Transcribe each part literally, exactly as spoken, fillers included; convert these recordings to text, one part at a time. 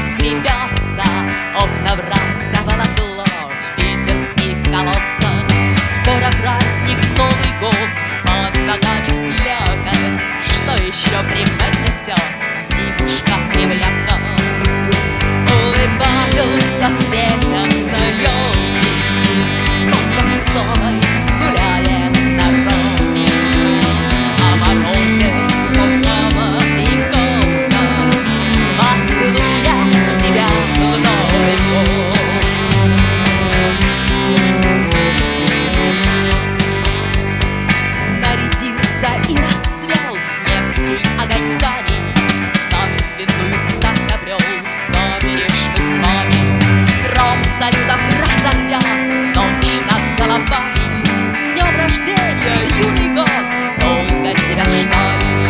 скрипятся, окна враз заволокло в питерских колодцах. Скоро праздник, Новый год, под ногами слякоть. Что еще преподнесет зимушка кривляка? Улыбаются, светятся елки, под Дворцовой гуляет народ. А морозец лукаво и колко поцелуя тебя в Новый год. Нарядился и расцвел Невский огоньками, царственную стать обрел набережных пламен. Гром салютов разорвет ночь над головами. С днем рождения, юный год, долго тебя ждали.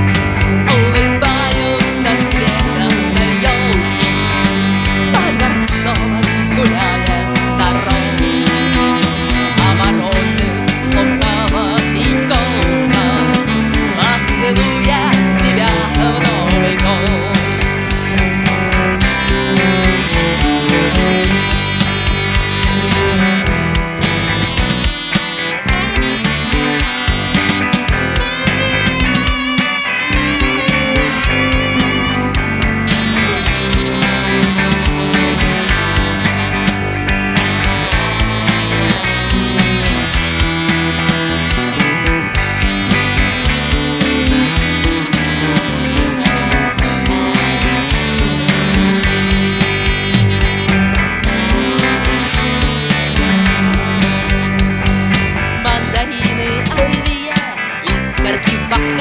Улыбаются, светятся елки, по Дворцовой гуляет народ. А морозец лукаво и колко поцелуя тебя в Новый год. Мандарины, оливье, искорки в окне.